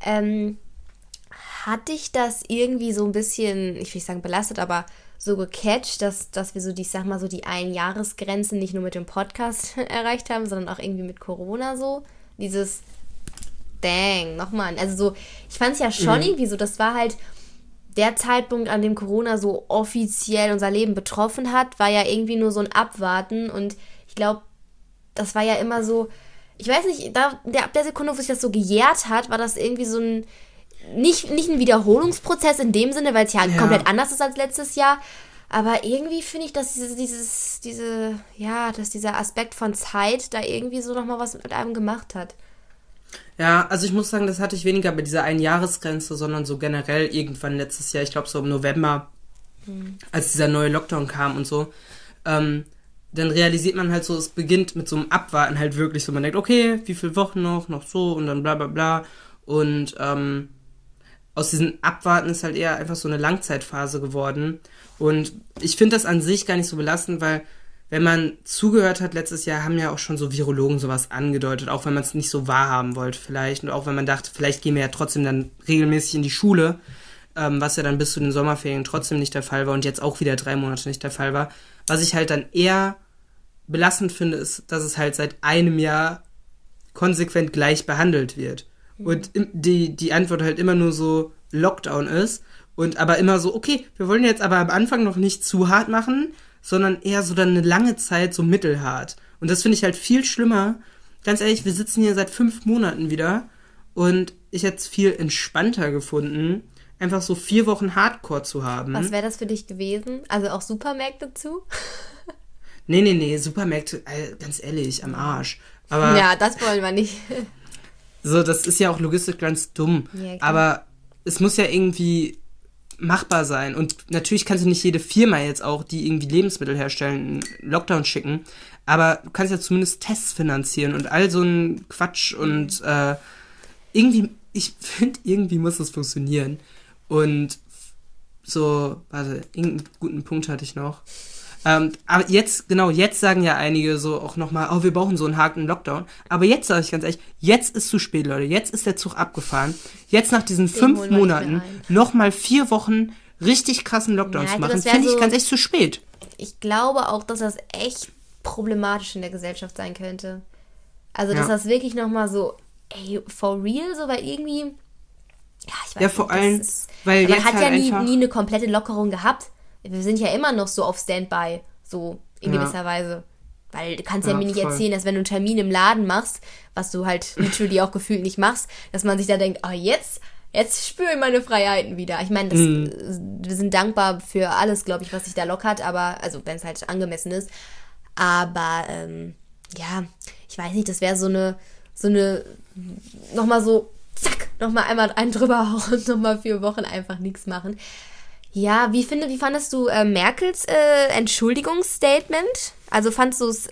Hat dich das irgendwie so ein bisschen, ich will nicht sagen belastet, aber so gecatcht, dass wir so die 1-Jahres-Grenze nicht nur mit dem Podcast erreicht haben, sondern auch irgendwie mit Corona so. Dieses nochmal. Also so, ich fand es ja schon irgendwie so, das war halt der Zeitpunkt, an dem Corona so offiziell unser Leben betroffen hat, war ja irgendwie nur so ein Abwarten und ich glaube, das war ja immer so, ich weiß nicht, ab der Sekunde, wo sich das so gejährt hat, war das irgendwie so ein nicht ein Wiederholungsprozess in dem Sinne, weil es ja komplett anders ist als letztes Jahr, aber irgendwie finde ich, dass dieser Aspekt von Zeit da irgendwie so nochmal was mit einem gemacht hat. Ja, also ich muss sagen, das hatte ich weniger bei dieser 1-Jahres-Grenze, sondern so generell irgendwann letztes Jahr, ich glaube so im November, als dieser neue Lockdown kam und so, dann realisiert man halt so, es beginnt mit so einem Abwarten halt wirklich so, man denkt, okay, wie viele Wochen noch so und dann bla bla bla und aus diesem Abwarten ist halt eher einfach so eine Langzeitphase geworden. Und ich finde das an sich gar nicht so belastend, weil wenn man zugehört hat letztes Jahr, haben ja auch schon so Virologen sowas angedeutet, auch wenn man es nicht so wahrhaben wollte vielleicht. Und auch wenn man dachte, vielleicht gehen wir ja trotzdem dann regelmäßig in die Schule, was ja dann bis zu den Sommerferien trotzdem nicht der Fall war und jetzt auch wieder 3 Monate nicht der Fall war. Was ich halt dann eher belastend finde, ist, dass es halt seit einem Jahr konsequent gleich behandelt wird. Und die Antwort halt immer nur so Lockdown ist und aber immer so, okay, wir wollen jetzt aber am Anfang noch nicht zu hart machen, sondern eher so dann eine lange Zeit so mittelhart. Und das finde ich halt viel schlimmer. Ganz ehrlich, wir sitzen hier seit 5 Monaten wieder und ich hätte es viel entspannter gefunden, einfach so 4 Wochen Hardcore zu haben. Was wäre das für dich gewesen? Also auch Supermärkte zu? Nee, Supermärkte, ganz ehrlich, am Arsch. Aber ja, das wollen wir nicht. So, das ist ja auch logistisch ganz dumm. Ja, aber es muss ja irgendwie machbar sein. Und natürlich kannst du nicht jede Firma jetzt auch, die irgendwie Lebensmittel herstellen, einen Lockdown schicken. Aber du kannst ja zumindest Tests finanzieren und all so ein Quatsch. Und ich finde, irgendwie muss das funktionieren. Und so, warte, irgendeinen guten Punkt hatte ich noch. Aber jetzt sagen ja einige so auch nochmal, wir brauchen so einen harten Lockdown. Aber jetzt sage ich ganz ehrlich, jetzt ist zu spät, Leute. Jetzt ist der Zug abgefahren. Jetzt nach diesen 5 Monaten nochmal 4 Wochen richtig krassen Lockdown zu machen, finde ich ganz echt zu spät. Ich glaube auch, dass das echt problematisch in der Gesellschaft sein könnte. Also, dass das wirklich nochmal so, for real, so, weil irgendwie, ich weiß nicht, vor allem, weil man jetzt hat halt ja nie eine komplette Lockerung gehabt. Wir sind ja immer noch so auf Standby, so in gewisser Weise. Weil du kannst ja mir nicht erzählen, dass wenn du einen Termin im Laden machst, was du halt literally auch gefühlt nicht machst, dass man sich da denkt, jetzt spüre ich meine Freiheiten wieder. Ich meine, wir sind dankbar für alles, glaube ich, was sich da lockert, aber, also wenn es halt angemessen ist. Aber, ich weiß nicht, das wäre so eine, nochmal so, zack, nochmal einmal einen drüber hauen und nochmal 4 Wochen einfach nichts machen. Ja, wie fandest du Merkels Entschuldigungsstatement? Also fandst du es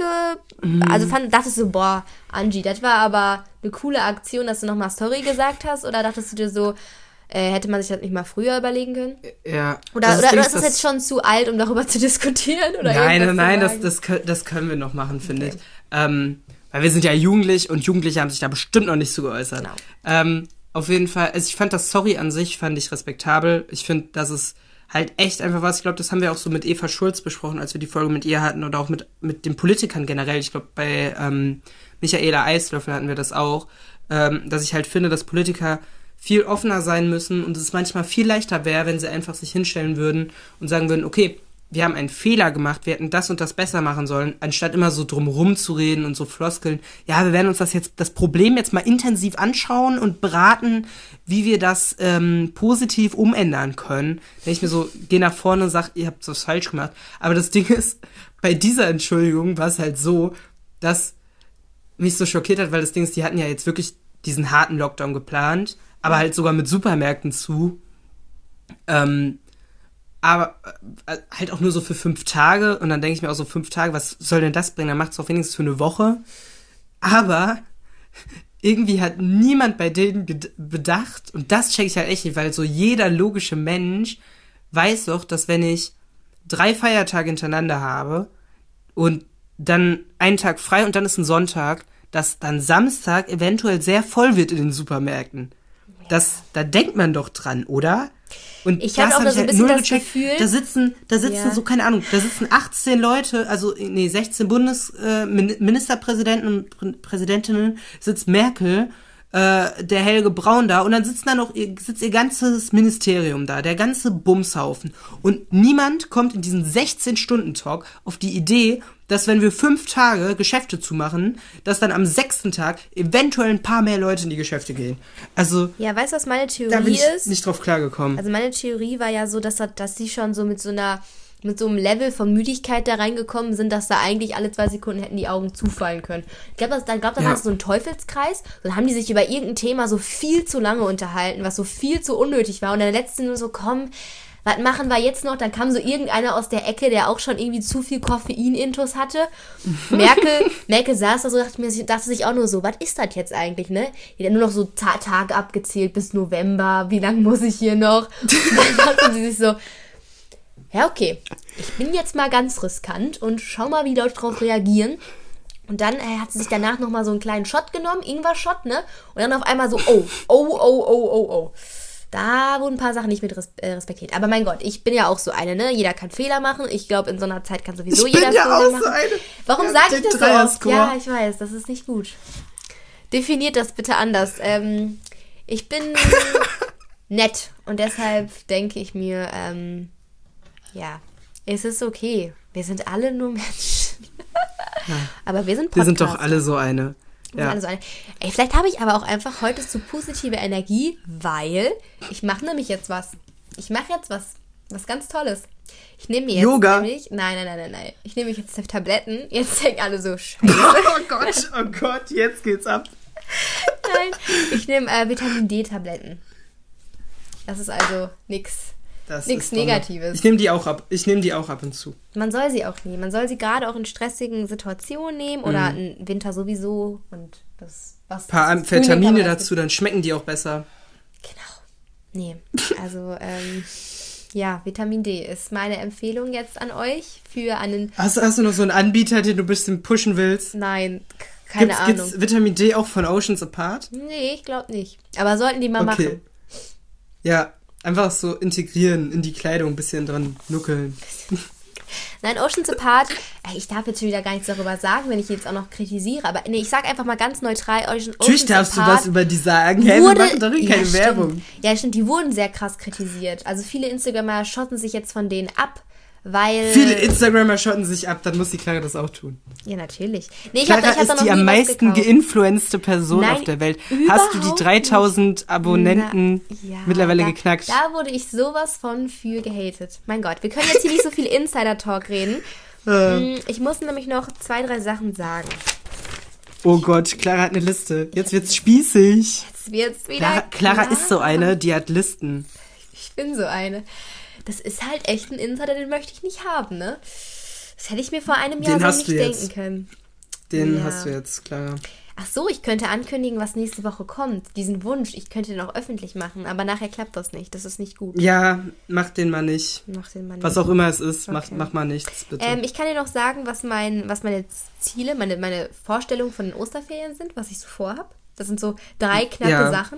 dachtest du, boah, Angie, das war aber eine coole Aktion, dass du nochmal sorry gesagt hast? Oder dachtest du dir so, hätte man sich das nicht mal früher überlegen können? Ja. Oder ist das jetzt schon zu alt, um darüber zu diskutieren? Oder nein, das können wir noch machen, finde ich. Weil wir sind ja jugendlich und Jugendliche haben sich da bestimmt noch nicht so geäußert. Genau. Auf jeden Fall, also ich fand das Sorry an sich, fand ich respektabel. Ich finde, dass es halt echt einfach was, ich glaube, das haben wir auch so mit Eva Schulz besprochen, als wir die Folge mit ihr hatten oder auch mit den Politikern generell. Ich glaube, bei Michaela Eislöffel hatten wir das auch, dass ich halt finde, dass Politiker viel offener sein müssen und es manchmal viel leichter wäre, wenn sie einfach sich hinstellen würden und sagen würden, okay, wir haben einen Fehler gemacht, wir hätten das und das besser machen sollen, anstatt immer so drumrum zu reden und so Floskeln. Ja, wir werden uns das Problem jetzt mal intensiv anschauen und beraten, wie wir das positiv umändern können. Wenn ich mir so, gehe nach vorne und sage, ihr habt was falsch gemacht. Aber das Ding ist, bei dieser Entschuldigung war es halt so, dass mich so schockiert hat, weil das Ding ist, die hatten ja jetzt wirklich diesen harten Lockdown geplant, aber halt sogar mit Supermärkten zu. Aber halt auch nur so für 5 Tage. Und dann denke ich mir auch so, 5 Tage, was soll denn das bringen? Dann macht es auch wenigstens für eine Woche. Aber irgendwie hat niemand bei denen bedacht, und das check ich halt echt nicht, weil so jeder logische Mensch weiß doch, dass wenn ich 3 Feiertage hintereinander habe und dann einen Tag frei und dann ist ein Sonntag, dass dann Samstag eventuell sehr voll wird in den Supermärkten. Ja. Da denkt man doch dran, oder? Und ich habe auch so ein bisschen das Gefühl, da sitzen so, keine Ahnung, da sitzen 18 Leute, 16 Ministerpräsidenten und Präsidentinnen, sitzt Merkel, der Helge Braun da und dann sitzt ihr ganzes Ministerium da, der ganze Bumshaufen. Und niemand kommt in diesen 16-Stunden-Talk auf die Idee, dass wenn wir 5 Tage Geschäfte zumachen, dass dann am 6. Tag eventuell ein paar mehr Leute in die Geschäfte gehen. Also, ja, weißt du, was meine Theorie da bin ich ist? Nicht drauf klargekommen. Also meine Theorie war ja so, dass sie schon so mit so einem Level von Müdigkeit da reingekommen sind, dass da eigentlich alle 2 Sekunden hätten die Augen zufallen können. Ich glaube, da war so ein Teufelskreis. Dann haben die sich über irgendein Thema so viel zu lange unterhalten, was so viel zu unnötig war. Und der letzte nur so, komm, was machen wir jetzt noch? Dann kam so irgendeiner aus der Ecke, der auch schon irgendwie zu viel Koffein-Intus hatte. Merkel saß da so, dachte sich auch nur so, was ist das jetzt eigentlich, ne? Die hat nur noch so Tage abgezählt bis November. Wie lange muss ich hier noch? Und dann dachten sie sich so, ja, okay, ich bin jetzt mal ganz riskant und schau mal, wie Leute drauf reagieren. Und dann hat sie sich danach nochmal so einen kleinen Shot genommen, Ingwer-Shot, ne? Und dann auf einmal so, oh. Da wurden ein paar Sachen nicht mit respektiert. Aber mein Gott, ich bin ja auch so eine, ne? Jeder kann Fehler machen. Ich glaube, in so einer Zeit kann sowieso jeder Fehler machen. Ich bin ja auch so eine. Warum sage ich das so oft? Ja, ich weiß, das ist nicht gut. Definiert das bitte anders. Ich bin nett und deshalb denke ich mir, ja, es ist okay. Wir sind alle nur Menschen. Ja. Aber wir sind Podcaster. Wir sind doch alle so eine. Ja. Ey, vielleicht habe ich aber auch einfach heute so positive Energie, weil ich mache nämlich jetzt was. Ich mache jetzt was ganz Tolles. Ich nehme mir jetzt Yoga. Nämlich... Nein. Ich nehme jetzt Tabletten. Jetzt denken alle so, scheiße. Oh Gott, jetzt geht's ab. Nein, ich nehme Vitamin D-Tabletten. Das ist also nichts Negatives. Ich nehme die auch ab. Ich nehme die auch ab und zu. Man soll sie auch nehmen. Man soll sie gerade auch in stressigen Situationen nehmen oder im Winter sowieso. Und das ein paar Amphetamine dazu, dann schmecken die auch besser. Genau. Nee, also Ja, Vitamin D ist meine Empfehlung jetzt an euch für einen... Hast du noch so einen Anbieter, den du ein bisschen pushen willst? Nein, keine Ahnung. Gibt's Vitamin D auch von Oceans Apart? Nee, ich glaube nicht. Aber sollten die mal machen. Ja, einfach so integrieren in die Kleidung, ein bisschen dran nuckeln. Nein, Oceans Apart, ich darf jetzt schon wieder gar nichts darüber sagen, wenn ich jetzt auch noch kritisiere, aber nee, ich sag einfach mal ganz neutral, Oceans Natürlich darfst du was über die sagen, hey, wir machen doch keine Werbung. Ja, stimmt, die wurden sehr krass kritisiert. Also viele Instagramer schotten sich jetzt von denen ab, weil... Viele Instagramer schotten sich ab, dann muss die Clara das auch tun. Ja, natürlich. Nee, Clara ist die am meisten geinfluenste Person auf der Welt. Hast du die 3000 Abonnenten mittlerweile geknackt? Da wurde ich sowas von für gehatet. Mein Gott, wir können jetzt hier nicht so viel Insider-Talk reden. Ich muss nämlich noch 2, 3 Sachen sagen. Oh Gott, Clara hat eine Liste. Jetzt wird's spießig. Jetzt wird's wieder Clara ist so eine, die hat Listen. Ich bin so eine. Das ist halt echt ein Insider, den möchte ich nicht haben, ne? Das hätte ich mir vor einem Jahr so nicht denken können. Den hast du jetzt, Clara. Ach so, ich könnte ankündigen, was nächste Woche kommt. Diesen Wunsch, ich könnte den auch öffentlich machen, aber nachher klappt das nicht. Das ist nicht gut. Ja, mach den mal nicht. Was auch immer es ist, okay. mach mal nichts, bitte. Ich kann dir noch sagen, was meine Ziele, meine Vorstellungen von den Osterferien sind, was ich so vorhab. Das sind so 3 knappe Sachen.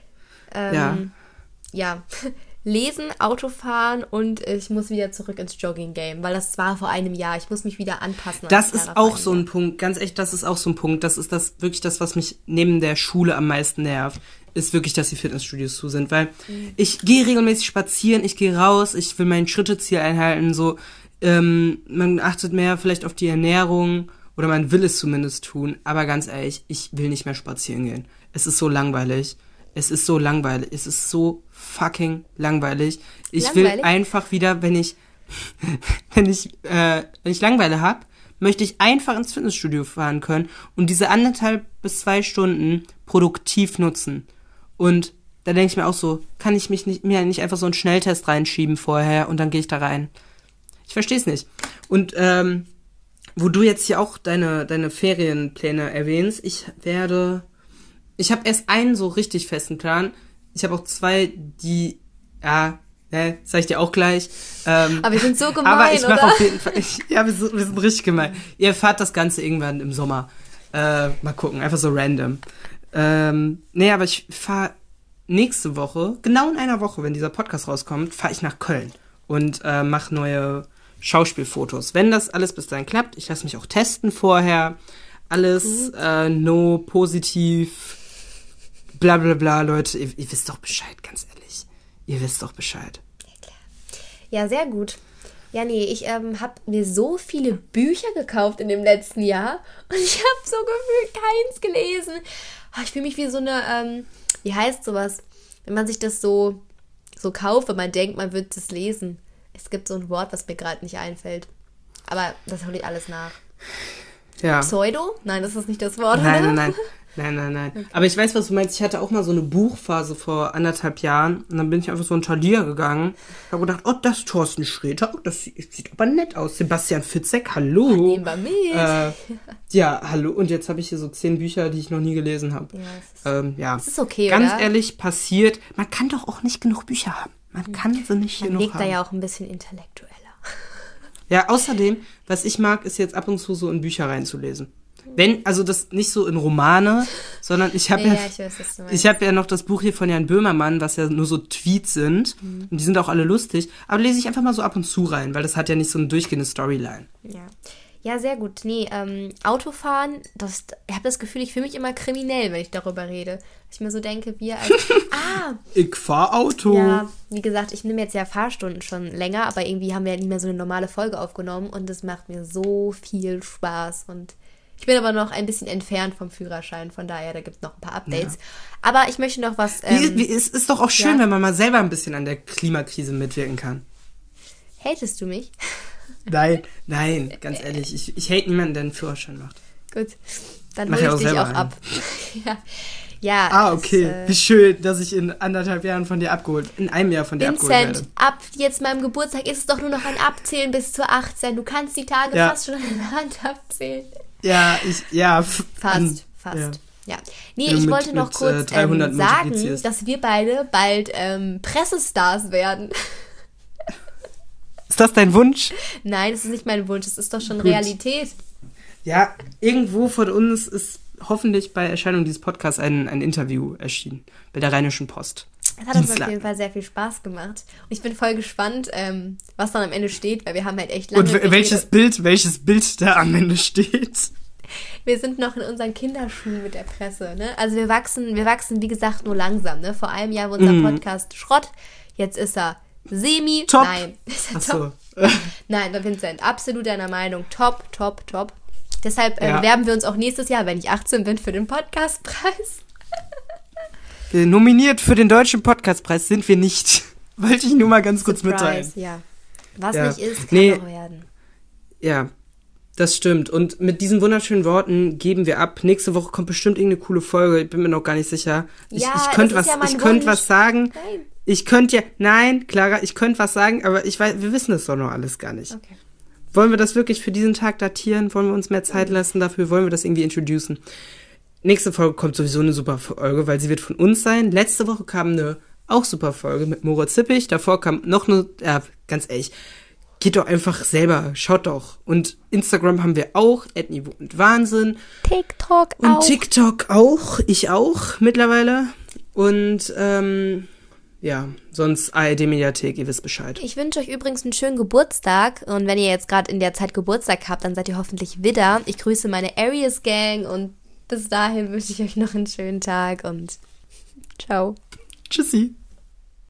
Ja. Lesen, Autofahren und ich muss wieder zurück ins Jogging-Game, weil das war vor einem Jahr. Ich muss mich wieder anpassen. Das ist auch so ein Punkt, ganz echt, das ist auch so ein Punkt. Das ist wirklich das, was mich neben der Schule am meisten nervt, ist wirklich, dass die Fitnessstudios zu sind, weil ich gehe regelmäßig spazieren, ich gehe raus, ich will mein Schritteziel einhalten, so, man achtet mehr vielleicht auf die Ernährung oder man will es zumindest tun, aber ganz ehrlich, ich will nicht mehr spazieren gehen. Es ist so langweilig. Es ist so langweilig. Es ist so fucking langweilig. Ich will einfach wieder, wenn ich Langeweile habe, möchte ich einfach ins Fitnessstudio fahren können und diese 1,5 bis 2 Stunden produktiv nutzen. Und da denke ich mir auch so, kann ich mir nicht einfach so einen Schnelltest reinschieben vorher und dann gehe ich da rein. Ich verstehe es nicht. Und wo du jetzt hier auch deine Ferienpläne erwähnst, ich habe erst einen so richtig festen Plan. Ich habe auch 2, die, sag ich dir auch gleich. Aber wir sind so gemein, aber ich mache oder? auf jeden Fall, wir sind richtig gemein. Ihr erfahrt das Ganze irgendwann im Sommer. Mal gucken, einfach so random. Aber ich fahre nächste Woche, genau in einer Woche, wenn dieser Podcast rauskommt, fahre ich nach Köln und mache neue Schauspielfotos. Wenn das alles bis dahin klappt, ich lasse mich auch testen vorher. Alles no, positiv, bla bla bla, Leute, ihr wisst doch Bescheid, ganz ehrlich. Ihr wisst doch Bescheid. Ja, klar. Ja, sehr gut. Ja, nee, ich habe mir so viele Bücher gekauft in dem letzten Jahr und ich habe so gefühlt keins gelesen. Ich fühle mich wie so eine, wie heißt sowas, wenn man sich das so kauft, wenn man denkt, man wird es lesen. Es gibt so ein Wort, was mir gerade nicht einfällt. Aber das hole ich alles nach. Ja. Pseudo? Nein, das ist nicht das Wort. Nein. Okay. Aber ich weiß, was du meinst. Ich hatte auch mal so eine Buchphase vor 1,5 Jahren und dann bin ich einfach so in Thalia gegangen. Ich habe gedacht, das ist Thorsten Sträter, das sieht aber nett aus. Sebastian Fitzek, hallo. Nehmen wir mit. Ja, hallo. Und jetzt habe ich hier so 10 Bücher, die ich noch nie gelesen habe. Ja, das ist okay, ganz oder? Ehrlich, passiert. Man kann doch auch nicht genug Bücher haben. Man kann sie nicht genug haben. Man legt da ja auch ein bisschen intellektueller. Ja, außerdem, was ich mag, ist jetzt ab und zu so in Bücher reinzulesen. Also das nicht so in Romane, sondern ich habe ja noch das Buch hier von Jan Böhmermann, was ja nur so Tweets sind. Und die sind auch alle lustig. Aber lese ich einfach mal so ab und zu rein, weil das hat ja nicht so eine durchgehende Storyline. Ja, sehr gut. Nee, Autofahren, ich habe das Gefühl, ich fühle mich immer kriminell, wenn ich darüber rede. Ich mir so denke, ich fahr Auto. Ja, wie gesagt, ich nehme jetzt ja Fahrstunden schon länger, aber irgendwie haben wir ja nicht mehr so eine normale Folge aufgenommen und das macht mir so viel Spaß und ich bin aber noch ein bisschen entfernt vom Führerschein, von daher, da gibt es noch ein paar Updates. Ja. Aber ich möchte noch was... es ist doch auch schön, wenn man mal selber ein bisschen an der Klimakrise mitwirken kann. Hatest du mich? Nein, ganz ehrlich. Ich hate niemanden, der einen Führerschein macht. Gut, dann hole ich dich auch ab. Okay. Wie schön, dass ich in 1,5 Jahren von dir in einem Jahr von dir abgeholt werde. Vincent, ab jetzt meinem Geburtstag ist es doch nur noch ein Abzählen bis zu 18. Du kannst die Tage fast schon an der Hand abzählen. Fast. Ja. Nee, ich wollte noch kurz sagen, dass wir beide bald Pressestars werden. Ist das dein Wunsch? Nein, das ist nicht mein Wunsch. Das ist doch schon Realität. Ja, irgendwo von uns ist hoffentlich bei Erscheinung dieses Podcasts ein Interview erschienen. Bei der Rheinischen Post. Es hat uns auf jeden Fall sehr viel Spaß gemacht. Und ich bin voll gespannt, was dann am Ende steht, weil wir haben halt echt lange... Und welches Bild da am Ende steht. Wir sind noch in unseren Kinderschuhen mit der Presse, ne? Also wir wachsen, wie gesagt, nur langsam, ne? Vor einem Jahr war unser Podcast Schrott, jetzt ist er semi... Top. Nein. Ist er top? Nein, bei Vincent, absolut deiner Meinung. Top. Deshalb bewerben wir uns auch nächstes Jahr, wenn ich 18 bin, für den Podcastpreis. Nominiert für den Deutschen Podcastpreis sind wir nicht. Wollte ich nur mal ganz kurz mitteilen. Ja. Was nicht ist, kann noch werden. Ja, das stimmt. Und mit diesen wunderschönen Worten geben wir ab. Nächste Woche kommt bestimmt irgendeine coole Folge. Ich bin mir noch gar nicht sicher. Ich könnte was sagen. Nein, Clara, ich könnte was sagen, aber wir wissen das doch noch alles gar nicht. Okay. Wollen wir das wirklich für diesen Tag datieren? Wollen wir uns mehr Zeit lassen dafür? Wollen wir das irgendwie introducen? Nächste Folge kommt sowieso eine super Folge, weil sie wird von uns sein. Letzte Woche kam eine auch super Folge mit Moritz Zippich. Davor kam noch eine, ganz ehrlich, geht doch einfach selber, schaut doch. Und Instagram haben wir auch, @Niveau und Wahnsinn. TikTok auch. Und TikTok auch, ich auch mittlerweile. Und sonst ARD-Mediathek, ihr wisst Bescheid. Ich wünsche euch übrigens einen schönen Geburtstag. Und wenn ihr jetzt gerade in der Zeit Geburtstag habt, dann seid ihr hoffentlich wieder. Ich grüße meine Aries Gang und bis dahin wünsche ich euch noch einen schönen Tag und ciao. Tschüssi.